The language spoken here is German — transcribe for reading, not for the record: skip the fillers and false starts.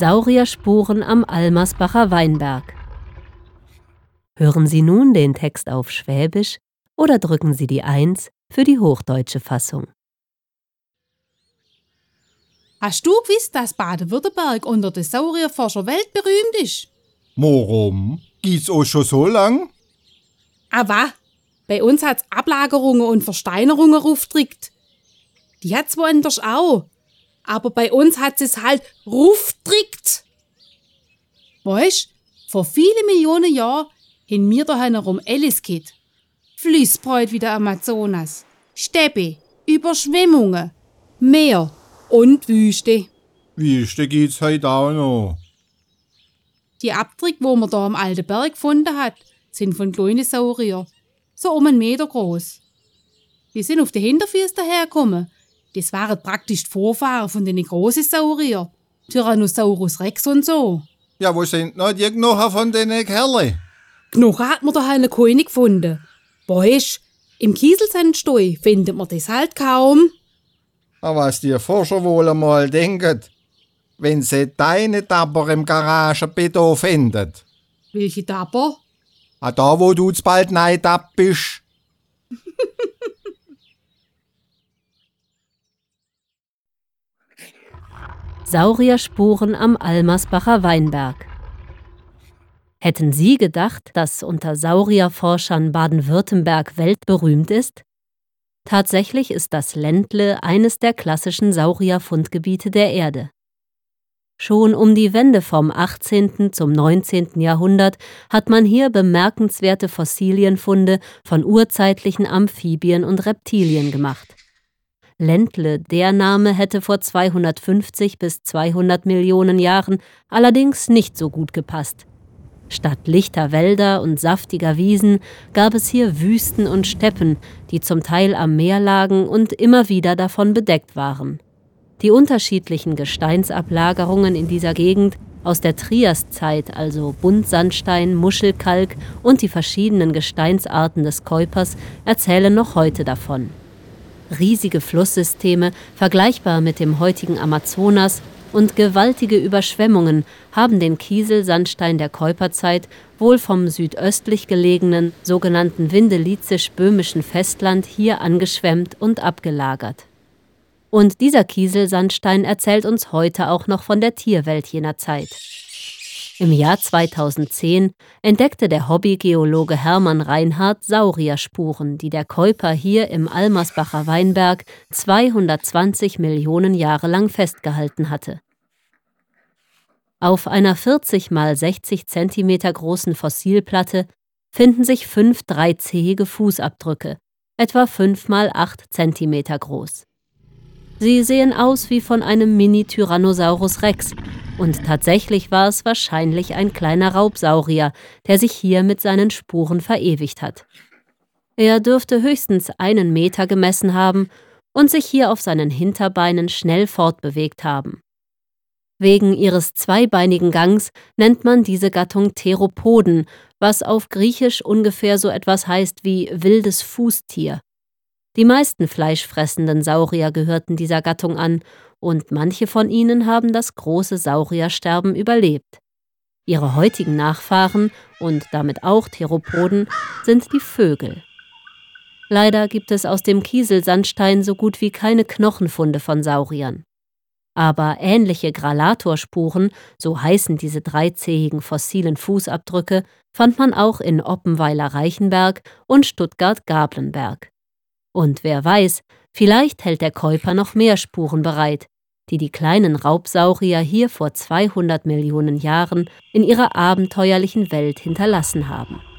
Saurierspuren am Almersbacher Weinberg. Hören Sie nun den Text auf Schwäbisch oder drücken Sie die 1 für die hochdeutsche Fassung. Hast du gewusst, dass Baden-Württemberg unter den Saurierforschern weltberühmt ist? Warum? Gibt's auch schon so lang? Aber bei uns hat's Ablagerungen und Versteinerungen aufgedrückt. Die hat's woanders auch. Aber bei uns hat es halt aufgedrückt. Weißt, vor vielen Millionen Jahren haben wir da herum alles gehabt. Flussbreit wie der Amazonas, Steppe, Überschwemmungen, Meer und Wüste. Wüste gibt's heute auch noch. Die Abdrücke, wo man da am alten Berg gefunden hat, sind von kleinen Saurier, so um 1 Meter groß. Die sind auf den Hinterfüßen dahergekommen. Das waren praktisch die Vorfahren von den großen Saurier, Tyrannosaurus Rex und so. Ja, wo sind noch die Knochen von den Kerlen? Knochen hat man daheim keine gefunden. Weißt, im Kieselsandstein findet man das halt kaum. Aber was die Forscher wohl einmal denken, wenn sie deine Tapper im Garagenbeton finden. Welche Tapper? Da, wo du jetzt bald neidappt bist. Saurierspuren am Almersbacher Weinberg. Hätten Sie gedacht, dass unter Saurierforschern Baden-Württemberg weltberühmt ist? Tatsächlich ist das Ländle eines der klassischen Saurierfundgebiete der Erde. Schon um die Wende vom 18. zum 19. Jahrhundert hat man hier bemerkenswerte Fossilienfunde von urzeitlichen Amphibien und Reptilien gemacht. Ländle, der Name hätte vor 250 bis 200 Millionen Jahren allerdings nicht so gut gepasst. Statt lichter Wälder und saftiger Wiesen gab es hier Wüsten und Steppen, die zum Teil am Meer lagen und immer wieder davon bedeckt waren. Die unterschiedlichen Gesteinsablagerungen in dieser Gegend aus der Triaszeit, also Buntsandstein, Muschelkalk und die verschiedenen Gesteinsarten des Keupers, erzählen noch heute davon. Riesige Flusssysteme, vergleichbar mit dem heutigen Amazonas, und gewaltige Überschwemmungen haben den Kieselsandstein der Keuperzeit wohl vom südöstlich gelegenen sogenannten Vindelizisch-böhmischen Festland hier angeschwemmt und abgelagert. Und dieser Kieselsandstein erzählt uns heute auch noch von der Tierwelt jener Zeit. Im Jahr 2010 entdeckte der Hobbygeologe Hermann Reinhardt Saurierspuren, die der Keuper hier im Almersbacher Weinberg 220 Millionen Jahre lang festgehalten hatte. Auf einer 40 mal 60 Zentimeter großen Fossilplatte finden sich 5 dreizähige Fußabdrücke, etwa 5 mal 8 Zentimeter groß. Sie sehen aus wie von einem Mini-Tyrannosaurus Rex, und tatsächlich war es wahrscheinlich ein kleiner Raubsaurier, der sich hier mit seinen Spuren verewigt hat. Er dürfte höchstens 1 Meter gemessen haben und sich hier auf seinen Hinterbeinen schnell fortbewegt haben. Wegen ihres zweibeinigen Gangs nennt man diese Gattung Theropoden, was auf Griechisch ungefähr so etwas heißt wie wildes Fußtier. Die meisten fleischfressenden Saurier gehörten dieser Gattung an, und manche von ihnen haben das große Sauriersterben überlebt. Ihre heutigen Nachfahren und damit auch Theropoden sind die Vögel. Leider gibt es aus dem Kieselsandstein so gut wie keine Knochenfunde von Sauriern. Aber ähnliche Gralatorspuren, so heißen diese dreizähigen fossilen Fußabdrücke, fand man auch in Oppenweiler-Reichenberg und Stuttgart-Gablenberg. Und wer weiß, vielleicht hält der Keuper noch mehr Spuren bereit, die die kleinen Raubsaurier hier vor 200 Millionen Jahren in ihrer abenteuerlichen Welt hinterlassen haben.